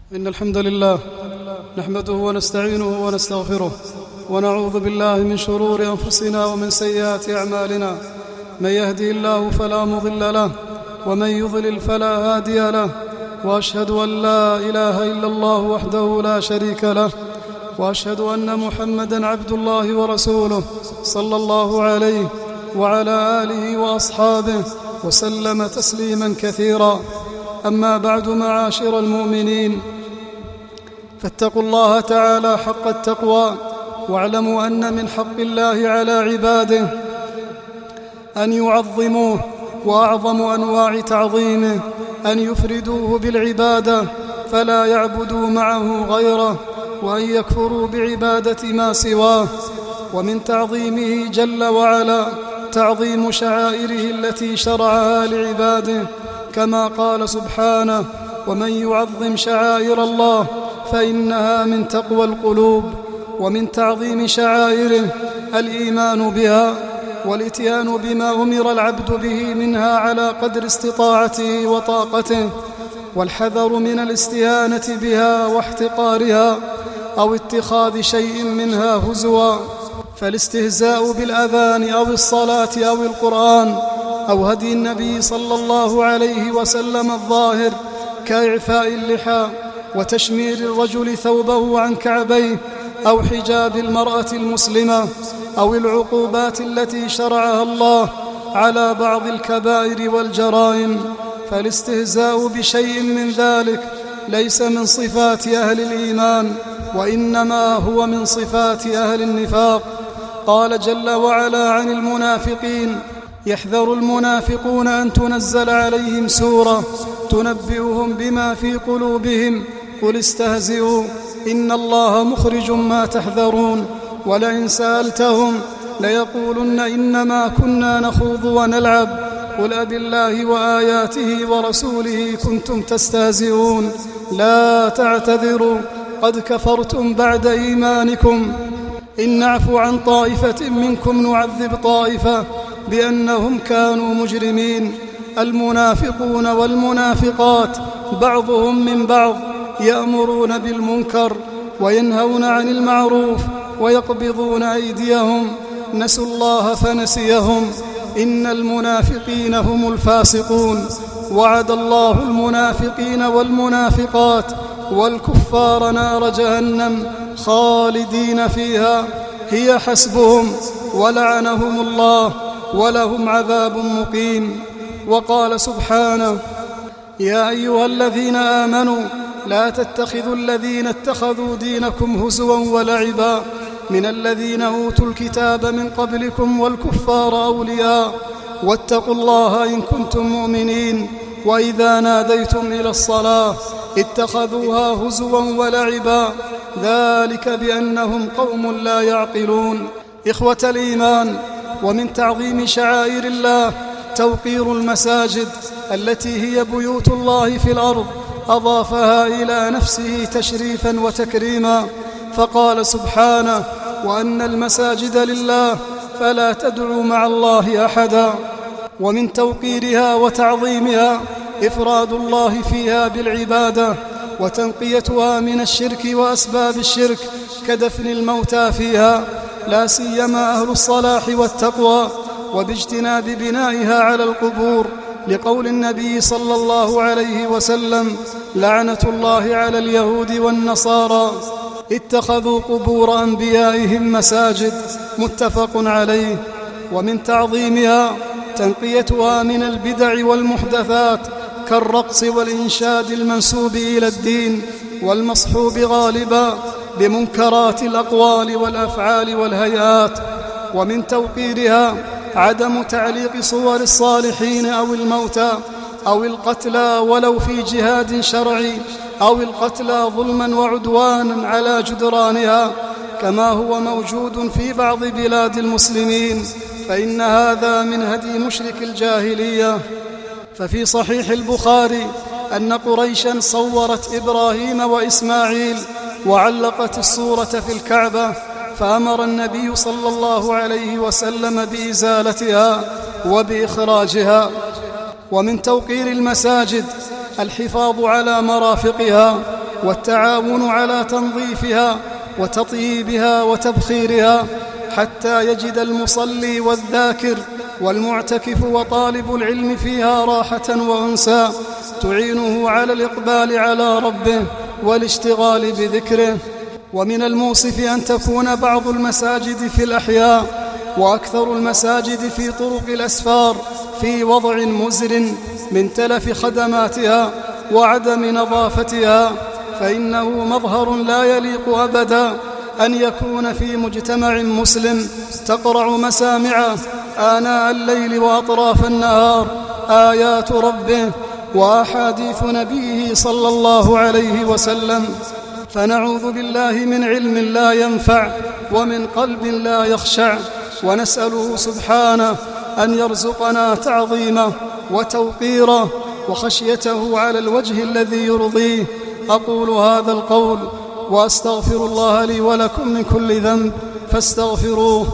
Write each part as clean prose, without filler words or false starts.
إن الحمد لله نحمده ونستعينه ونستغفره ونعوذ بالله من شرور أنفسنا ومن سيئات أعمالنا. من يهدي الله فلا مضل له ومن يضلل فلا هادي له، وأشهد أن لا إله إلا الله وحده لا شريك له، وأشهد أن محمدًا عبد الله ورسوله صلى الله عليه وعلى آله وأصحابه وسلم تسليمًا كثيرا. أما بعد، معاشر المؤمنين، فاتقوا الله تعالى حق التقوى، واعلموا أن من حق الله على عباده أن يعظموه، وأعظم أنواع تعظيمه أن يفردوه بالعبادة فلا يعبدوا معه غيره، وأن يكفروا بعبادة ما سواه. ومن تعظيمه جل وعلا تعظيم شعائره التي شرعها لعباده، كما قال سبحانه: ومن يعظم شعائر الله فإنها من تقوى القلوب. ومن تعظيم شعائره الإيمان بها والإتيان بما أمر العبد به منها على قدر استطاعته وطاقته، والحذر من الاستهانة بها واحتقارها أو اتخاذ شيء منها هزوا. فالاستهزاء بالأذان أو الصلاة أو القرآن أو هدي النبي صلى الله عليه وسلم الظاهر كإعفاء اللحى وتشمير الرجل ثوبه عن كعبيه أو حجاب المرأة المسلمة أو العقوبات التي شرعها الله على بعض الكبائر والجرائم، فالاستهزاء بشيء من ذلك ليس من صفات أهل الإيمان، وإنما هو من صفات أهل النفاق. قال جل وعلا عن المنافقين: يحذر المنافقون أن تنزل عليهم سورة تنبئهم بما في قلوبهم قل استهزئوا إن الله مخرج ما تحذرون ولئن سألتهم ليقولن إنما كنا نخوض ونلعب قل أبالله وآياته ورسوله كنتم تستهزئون لا تعتذروا قد كفرتم بعد إيمانكم إن نعفو عن طائفة منكم نعذب طائفة بأنهم كانوا مجرمين. المنافقون والمنافقات بعضهم من بعض يأمرون بالمنكر وينهون عن المعروف ويقبضون أيديهم، نسوا الله فنسيهم، إن المنافقين هم الفاسقون. وعد الله المنافقين والمنافقات والكفار نار جهنم خالدين فيها هي حسبهم ولعنهم الله ولهم عذاب مقيم. وقال سبحانه: يا أيها الذين آمنوا لا تتخذوا الذين اتخذوا دينكم هزوا ولعبا من الذين أوتوا الكتاب من قبلكم والكفار أولياء واتقوا الله إن كنتم مؤمنين وإذا ناديتم إلى الصلاة اتخذوها هزوا ولعبا ذلك بأنهم قوم لا يعقلون. إخوة الإيمان، ومن تعظيم شعائر الله توقير المساجد التي هي بيوت الله في الأرض، أضافها إلى نفسه تشريفا وتكريما، فقال سبحانه: وأن المساجد لله فلا تدعوا مع الله أحدا. ومن توقيرها وتعظيمها إفراد الله فيها بالعبادة وتنقيتها من الشرك وأسباب الشرك كدفن الموتى فيها، لا سيما أهل الصلاح والتقوى، وباجتناب بنائها على القبور، لقول النبي صلى الله عليه وسلم: لعنة الله على اليهود والنصارى اتخذوا قبور أنبيائهم مساجد، متفق عليه. ومن تعظيمها تنقيتها من البدع والمحدثات كالرقص والإنشاد المنسوب إلى الدين والمصحوب غالبا بمنكرات الأقوال والأفعال والهيئات. ومن توقيرها عدم تعليق صور الصالحين أو الموتى أو القتلى ولو في جهاد شرعي أو القتلى ظلما وعدوانا على جدرانها، كما هو موجود في بعض بلاد المسلمين، فإن هذا من هدي مشرك الجاهلية. ففي صحيح البخاري أن قريشا صورت إبراهيم وإسماعيل وعلقت الصورة في الكعبة، فأمر النبي صلى الله عليه وسلم بإزالتها وبإخراجها. ومن توقير المساجد الحفاظ على مرافقها والتعاون على تنظيفها وتطييبها وتبخيرها، حتى يجد المصلي والذاكر والمعتكف وطالب العلم فيها راحة وأنسا تعينه على الإقبال على ربه والاشتغال بذكره. ومن الموصف أن تكون بعض المساجد في الأحياء وأكثر المساجد في طرق الأسفار في وضع مزر من تلف خدماتها وعدم نظافتها، فإنه مظهر لا يليق أبدا أن يكون في مجتمع مسلم تقرع مسامعه آناء الليل وأطراف النهار آيات ربه وأحاديث نبيه صلى الله عليه وسلم. فنعوذ بالله من علم لا ينفع ومن قلب لا يخشع، ونسأله سبحانه أن يرزقنا تعظيمه وتوقيره وخشيته على الوجه الذي يرضيه. أقول هذا القول وأستغفر الله لي ولكم من كل ذنب فاستغفروه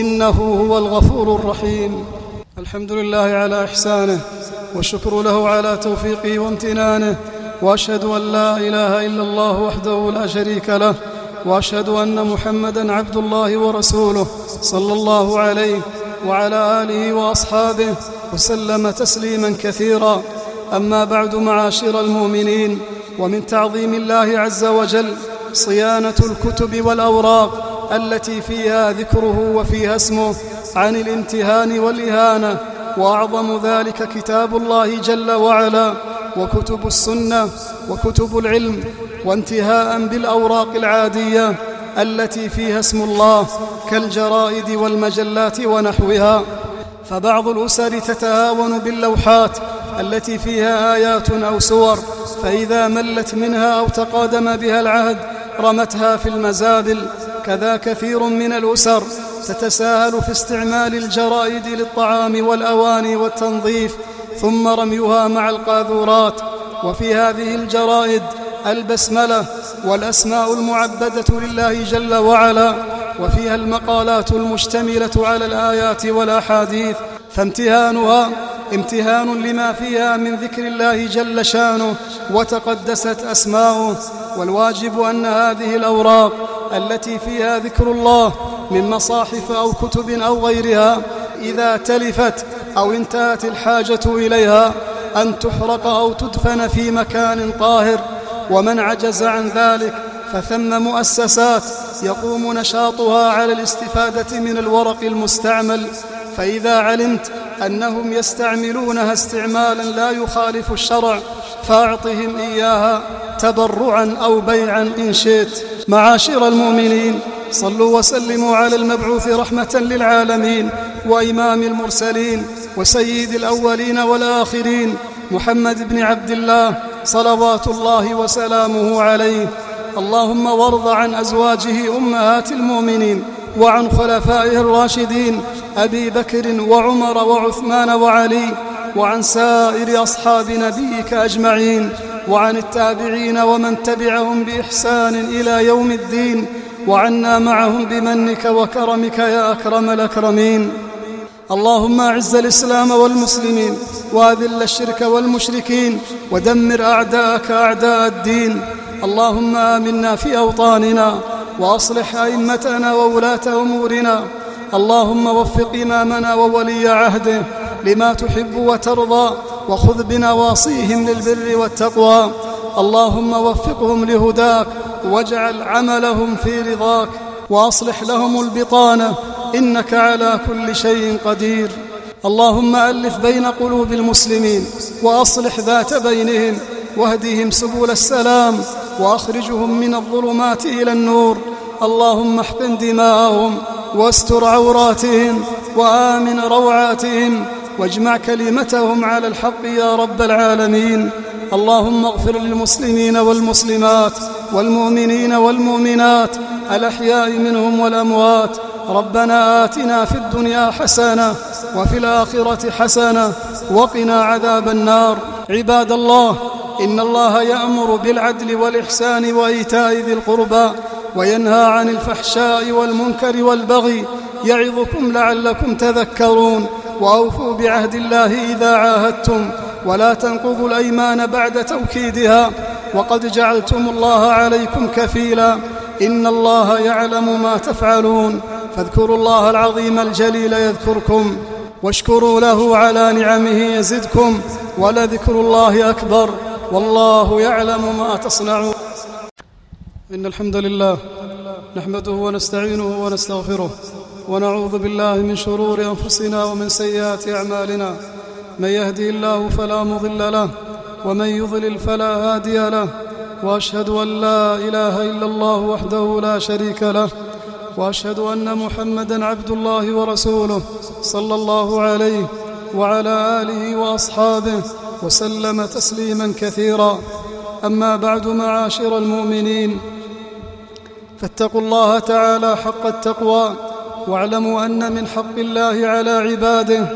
إنه هو الغفور الرحيم. الحمد لله على إحسانه والشكر له على توفيقه وامتنانه، وأشهد أن لا إله إلا الله وحده لا شريك له، وأشهد أن محمدًا عبد الله ورسوله صلى الله عليه وعلى آله وأصحابه وسلم تسليماً كثيرا. أما بعد، معاشر المؤمنين، ومن تعظيم الله عز وجل صيانة الكتب والأوراق التي فيها ذكره وفيها اسمه عن الامتهان والإهانة، وأعظم ذلك كتاب الله جل وعلا وكتب السنة وكتب العلم، وانتهاء بالأوراق العادية التي فيها اسم الله كالجرائد والمجلات ونحوها. فبعض الأسر تتهاون باللوحات التي فيها آيات أو سور، فإذا ملت منها أو تقادم بها العهد رمتها في المزابل. كذا كثير من الأسر تتساهل في استعمال الجرائد للطعام والأواني والتنظيف ثم رميها مع القاذورات. وفي هذه الجرائد البسملة والأسماء المعبدة لله جل وعلا، وفيها المقالات المشتملة على الآيات والأحاديث، فامتهانها امتهان لما فيها من ذكر الله جل شانه وتقدست أسماؤه. والواجب أن هذه الأوراق التي فيها ذكر الله من مصاحف أو كتب أو غيرها إذا تلفت أو انتهت الحاجة إليها أن تحرق أو تدفن في مكان طاهر. ومن عجز عن ذلك فثم مؤسسات يقوم نشاطها على الاستفادة من الورق المستعمل، فإذا علمت أنهم يستعملونها استعمالا لا يخالف الشرع فأعطهم إياها تبرعا أو بيعا إن شئت. معاشر المؤمنين، صلوا وسلموا على المبعوث رحمة للعالمين وإمام المرسلين وسيد الأولين والآخرين محمد بن عبد الله صلوات الله وسلامه عليه. اللهم وارض عن أزواجه أمهات المؤمنين وعن خلفائه الراشدين أبي بكر وعمر وعثمان وعلي، وعن سائر أصحاب نبيك أجمعين، وعن التابعين ومن تبعهم بإحسان إلى يوم الدين، وعنا معهم بمنك وكرمك يا أكرم الأكرمين. اللهم أعز الإسلام والمسلمين وأذل الشرك والمشركين ودمر أعداءك أعداء الدين. اللهم آمنا في أوطاننا وأصلح أئمتنا وولاة أمورنا. اللهم وفق إمامنا وولي عهده لما تحب وترضى، وخذ بنواصيهم للبر والتقوى. اللهم وفقهم لهداك واجعل عملهم في رضاك، وأصلح لهم البطانة إنك على كل شيء قدير. اللهم ألف بين قلوب المسلمين وأصلح ذات بينهم، واهدهم سبل السلام وأخرجهم من الظلمات إلى النور. اللهم احقن دماءهم واستر عوراتهم وآمن روعاتهم، واجمع كلمتهم على الحق يا رب العالمين. اللهم اغفر للمسلمين والمسلمات والمؤمنين والمؤمنات الأحياء منهم والأموات. ربنا آتنا في الدنيا حسنة وفي الآخرة حسنة وقنا عذاب النار. عباد الله، إن الله يأمر بالعدل والإحسان وإيتاء ذي القربى وينهى عن الفحشاء والمنكر والبغي، يعظكم لعلكم تذكرون. وأوفوا بعهد الله إذا عاهدتم، ولا تنقضوا الأيمان بعد توكيدها، وقد جعلتم الله عليكم كفيلا إن الله يعلم ما تفعلون فاذكروا الله العظيم الجليل يذكركم واشكروا له على نعمه يزدكم ولذكر الله أكبر والله يعلم ما تصنعون. إن الحمد لله نحمده ونستعينه ونستغفره ونعوذ بالله من شرور أنفسنا ومن سيئات أعمالنا من يهدي الله فلا مضل له ومن يضلل فلا هادي له وأشهد أن لا إله إلا الله وحده لا شريك له وأشهد أن محمدًا عبد الله ورسوله صلى الله عليه وعلى آله وأصحابه وسلم تسليماً كثيرا. أما بعد معاشر المؤمنين فاتقوا الله تعالى حق التقوى واعلموا أن من حق الله على عباده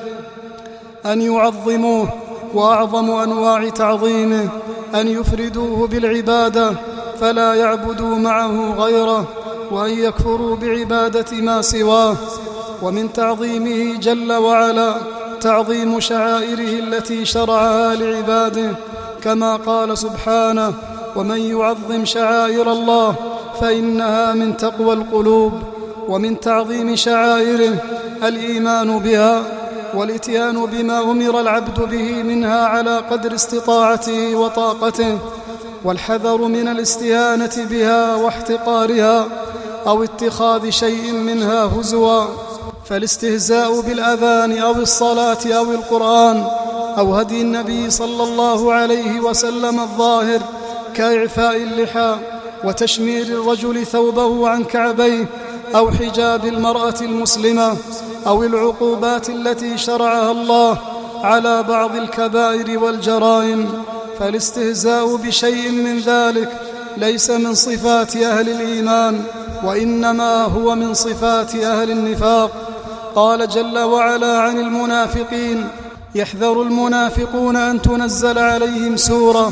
أن يعظموه وأعظم أنواع تعظيمه أن يفردوه بالعبادة فلا يعبدوا معه غيره وأن يكفروا بعبادة ما سواه. ومن تعظيمه جل وعلا تعظيم شعائره التي شرعها لعباده كما قال سبحانه ومن يعظم شعائر الله فإنها من تقوى القلوب. ومن تعظيم شعائره الإيمان بها والإتيان بما أمر العبد به منها على قدر استطاعته وطاقته والحذر من الاستهانة بها واحتقارها أو اتخاذ شيء منها هزوا. فالاستهزاء بالأذان أو الصلاة أو القرآن أو هدي النبي صلى الله عليه وسلم الظاهر كإعفاء اللحى وتشمير الرجل ثوبه عن كعبيه أو حجاب المرأة المسلمة أو العقوبات التي شرعها الله على بعض الكبائر والجرائم. فالاستهزاء بشيء من ذلك ليس من صفات أهل الإيمان وإنما هو من صفات أهل النفاق. قال جل وعلا عن المنافقين يحذر المنافقون أن تنزل عليهم سورة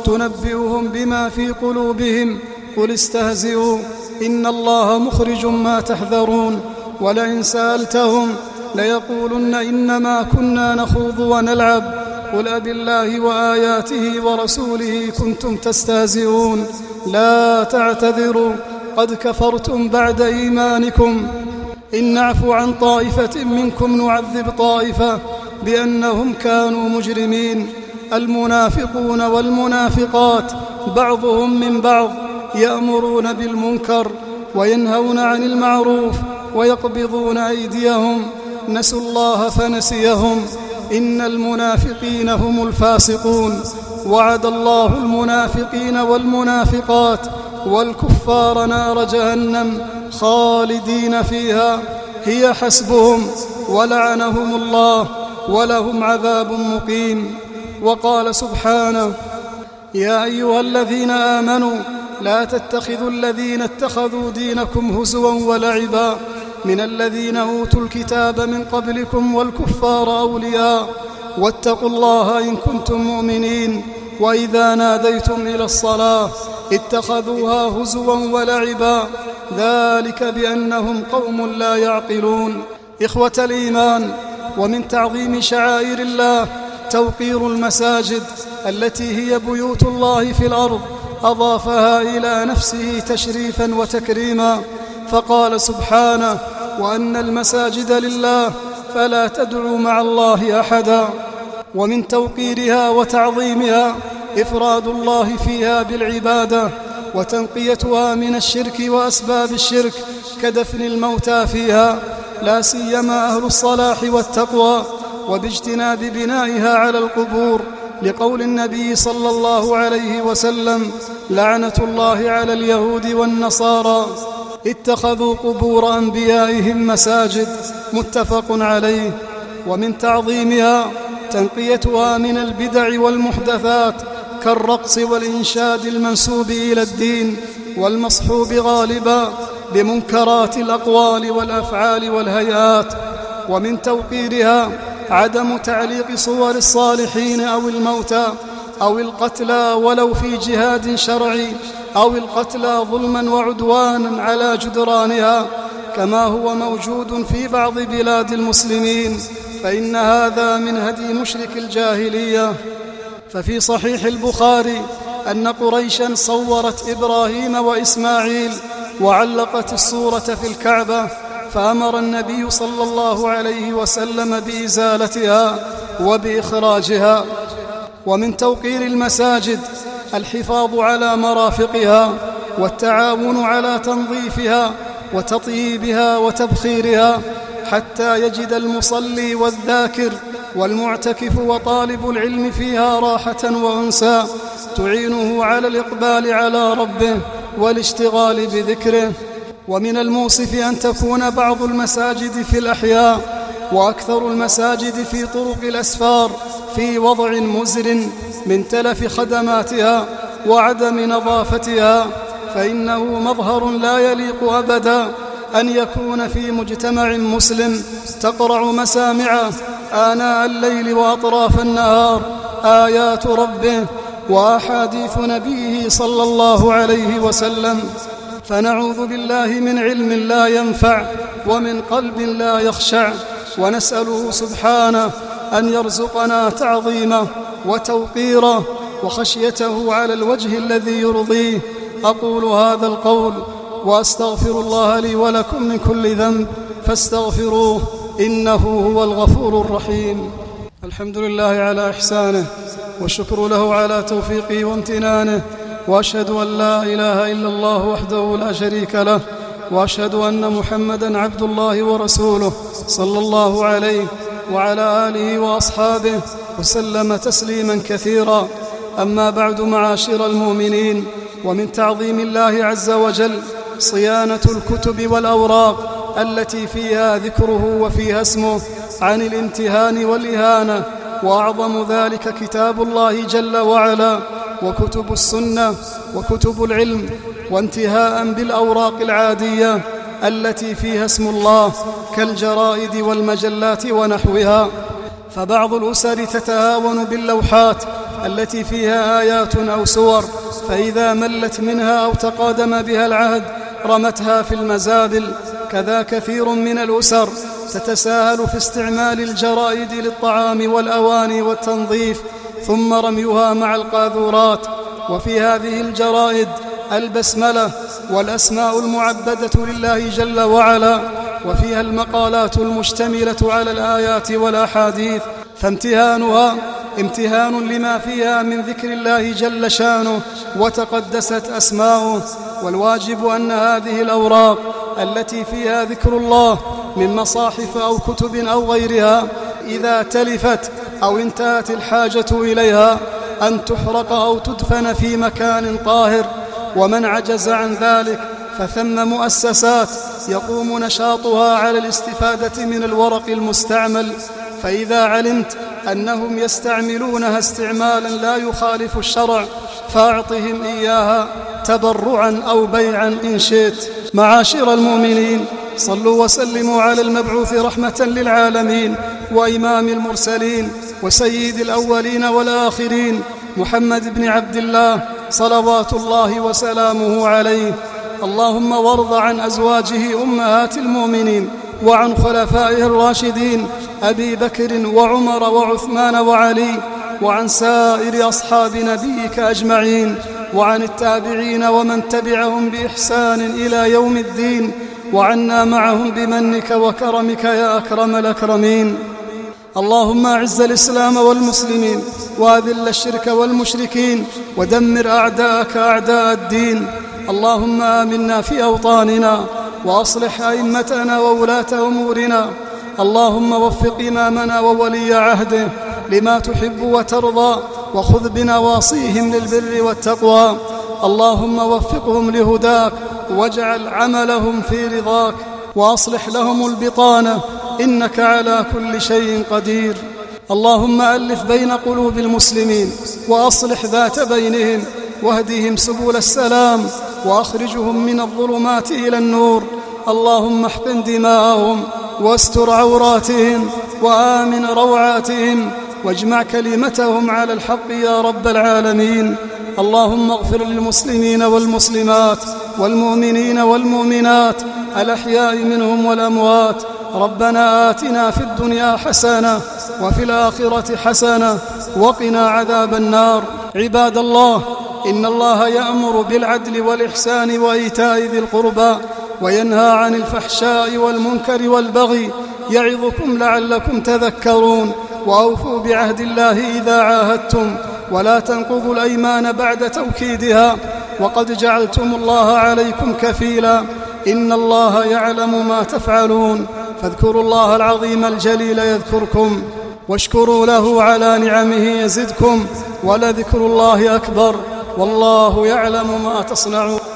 تنبئهم بما في قلوبهم قل استهزئوا إن الله مخرج ما تحذرون ولئن سألتهم ليقولن إنما كنا نخوض ونلعب قل أبالله وآياته ورسوله كنتم تستهزئون لا تعتذروا قد كفرتم بعد إيمانكم إن نعفو عن طائفة منكم نعذب طائفة بأنهم كانوا مجرمين. المنافقون والمنافقات بعضهم من بعض يأمرون بالمنكر وينهون عن المعروف ويقبضون أيديهم نسوا الله فنسيهم إن المنافقين هم الفاسقون. وعد الله المنافقين والمنافقات والكفار نار جهنم خالدين فيها هي حسبهم ولعنهم الله ولهم عذاب مقيم. وقال سبحانه يا أيها الذين آمنوا لا تتخذوا الذين اتخذوا دينكم هزوا ولعبا من الذين أوتوا الكتاب من قبلكم والكفار أولياء واتقوا الله إن كنتم مؤمنين وإذا ناديتم إلى الصلاة اتخذوها هزوا ولعبا ذلك بأنهم قوم لا يعقلون. إخوة الإيمان ومن تعظيم شعائر الله توقير المساجد التي هي بيوت الله في الأرض أضافها إلى نفسه تشريفا وتكريما فقال سبحانه وأن المساجد لله فلا تدعوا مع الله أحدا. ومن توقيرها وتعظيمها إفراد الله فيها بالعبادة وتنقيتها من الشرك وأسباب الشرك كدفن الموتى فيها لا سيما أهل الصلاح والتقوى وباجتناب بنائها على القبور لقول النبي صلى الله عليه وسلم لعنة الله على اليهود والنصارى اتخذوا قبور أنبيائهم مساجد متفق عليه. ومن تعظيمها تنقيتها من البدع والمحدثات كالرقص والإنشاد المنسوب إلى الدين والمصحوب غالبا بمنكرات الأقوال والأفعال والهيئات. ومن توقيرها عدم تعليق صور الصالحين أو الموتى أو القتلى ولو في جهاد شرعي أو القتلى ظلما وعدوانا على جدرانها كما هو موجود في بعض بلاد المسلمين فإن هذا من هدي مشرك الجاهلية. ففي صحيح البخاري أن قريشا صورت إبراهيم وإسماعيل وعلقت الصورة في الكعبة، فأمر النبي صلى الله عليه وسلم بإزالتها وبإخراجها. ومن توقير المساجد الحفاظ على مرافقها والتعاون على تنظيفها وتطييبها وتبخيرها، حتى يجد المصلي والذاكر والمعتكف وطالب العلم فيها راحة وأنسا تعينه على الإقبال على ربه والاشتغال بذكره. ومن الموصف أن تكون بعض المساجد في الأحياء وأكثر المساجد في طرق الأسفار في وضع مزر من تلف خدماتها وعدم نظافتها، فإنه مظهر لا يليق أبدا أن يكون في مجتمع مسلم تقرع مسامعه آناء الليل وأطراف النهار آيات ربه وأحاديث نبيه صلى الله عليه وسلم. فنعوذ بالله من علم لا ينفع ومن قلب لا يخشع، ونسأله سبحانه أن يرزقنا تعظيمه وتوقيره وخشيته على الوجه الذي يرضيه. أقول هذا القول وأستغفر الله لي ولكم من كل ذنب فاستغفروه إنه هو الغفور الرحيم. الحمد لله على إحسانه والشكر له على توفيقه وامتنانه، وأشهد أن لا إله إلا الله وحده لا شريك له، وأشهد أن محمدًا عبد الله ورسوله صلى الله عليه وعلى آله وأصحابه وسلم تسليمًا كثيرا. أما بعد، معاشر المؤمنين، ومن تعظيم الله عز وجل صيانة الكتب والأوراق التي فيها ذكره وفيها اسمه عن الامتهان والإهانة، وأعظم ذلك كتاب الله جل وعلا وكتب السنة وكتب العلم، وانتهاء بالأوراق العادية التي فيها اسم الله كالجرائد والمجلات ونحوها. فبعض الأسر تتهاون باللوحات التي فيها آيات أو سور، فإذا ملت منها أو تقادم بها العهد رمتها في المزابل. كذا كثير من الأسر تتساهل في استعمال الجرائد للطعام والأواني والتنظيف ثم رميها مع القاذورات. وفي هذه الجرائد البسملة والأسماء المعبدة لله جل وعلا، وفيها المقالات المشتملة على الآيات والأحاديث، فامتهانها امتهان لما فيها من ذكر الله جل شانه وتقدست أسماؤه. والواجب أن هذه الأوراق التي فيها ذكر الله من مصاحف أو كتب أو غيرها إذا تلفت أو انتهت الحاجة إليها أن تحرق أو تدفن في مكان طاهر. ومن عجز عن ذلك فثم مؤسسات يقوم نشاطها على الاستفادة من الورق المستعمل، فإذا علمت أنهم يستعملونها استعمالا لا يخالف الشرع فأعطهم إياها تبرعا أو بيعا إن شئت. معاشر المؤمنين، صلوا وسلموا على المبعوث رحمة للعالمين وإمام المرسلين وسيد الأولين والآخرين محمد بن عبد الله صلوات الله وسلامه عليه. اللهم وارض عن أزواجه أمهات المؤمنين وعن خلفائه الراشدين أبي بكر وعمر وعثمان وعلي، وعن سائر أصحاب نبيك أجمعين، وعن التابعين ومن تبعهم بإحسان إلى يوم الدين، وعنا معهم بمنك وكرمك يا أكرم الأكرمين. اللهم أعز الإسلام والمسلمين وأذل الشرك والمشركين ودمر أعداءك أعداء الدين. اللهم آمنا في أوطاننا وأصلح أئمتنا وولاة أمورنا. اللهم وفق إمامنا وولي عهده لما تحب وترضى، وخذ بنواصيهم للبر والتقوى. اللهم وفقهم لهداك واجعل عملهم في رضاك، وأصلح لهم البطانة إنك على كل شيء قدير. اللهم ألف بين قلوب المسلمين وأصلح ذات بينهم، واهدهم سبل السلام وأخرجهم من الظلمات إلى النور. اللهم احقن دماءهم واستر عوراتهم وآمن روعاتهم، واجمع كلمتهم على الحق يا رب العالمين. اللهم اغفر للمسلمين والمسلمات والمؤمنين والمؤمنات الأحياء منهم والأموات. ربنا آتنا في الدنيا حسنة وفي الآخرة حسنة وقنا عذاب النار. عباد الله، إن الله يأمر بالعدل والإحسان وإيتاء ذي القربى وينهى عن الفحشاء والمنكر والبغي يعظكم لعلكم تذكرون. وأوفوا بعهد الله إذا عاهدتم ولا تنقضوا الأيمان بعد توكيدها وقد جعلتم الله عليكم كفيلا إن الله يعلم ما تفعلون. فاذكروا الله العظيم الجليل يذكركم واشكروا له على نعمه يزدكم ولذكر الله أكبر والله يعلم ما تصنعون.